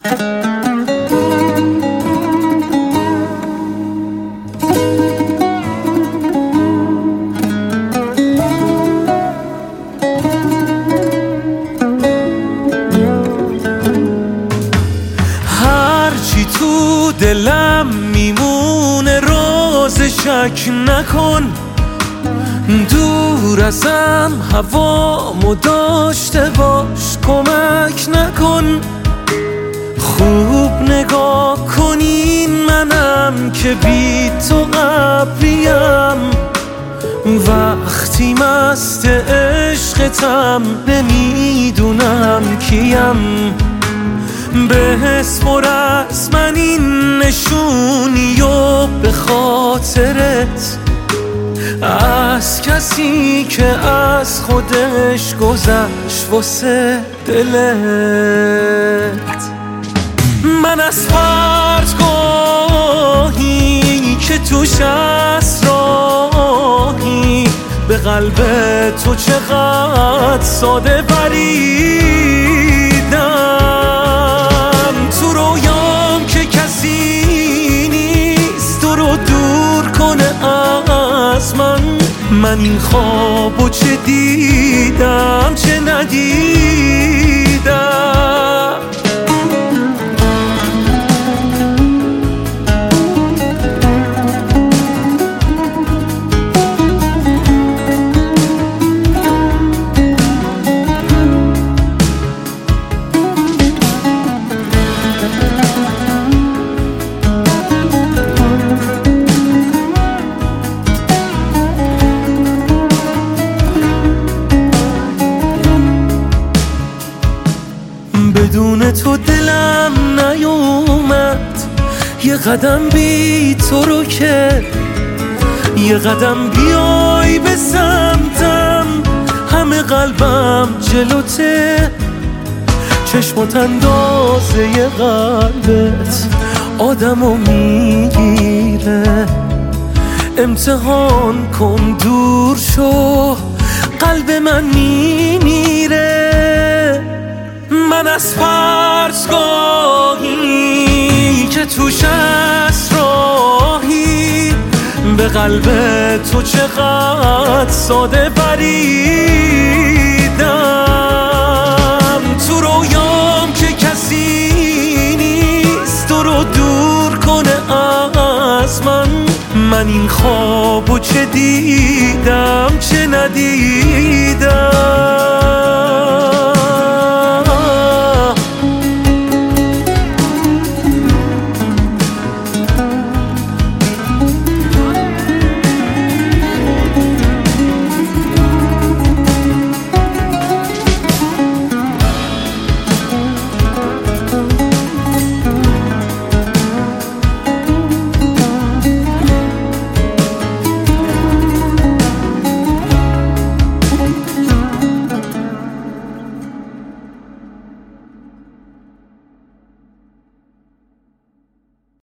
هرچی تو دلم میمونه راز شک نکن، دور ازم هوامو داشته باش کمک نکن. خوب نگاه کنین منم که بی تو ابریم، وقتی مست عشقتم نمیدونم کیم. بسپر از من این نشونی و به خاطرت، از کسی که از خودش گذشت واسه دلت. من از پرتگاهی که توش اسراحی به قلب تو چقدر ساده بریدم. تو رویام که کسی نیست تو رو دور کنه از من این خوابو چه دیدم چه ندیدم. بدون تو دلم نیومد یه قدم بی تو رو که، یه قدم بیای به سمتم همه قلبم جلوته. چشمات اندازه ی قلبت آدمو میگیره، امتحان کن دور شو قلب من میمیره. من از پرتگاهی که توش اسراحی به قلب تو چقدر ساده بریدم. تو رویام که کسی نیست تو رو دور کنه از من این خوابو چه دیدم چه ندیدم.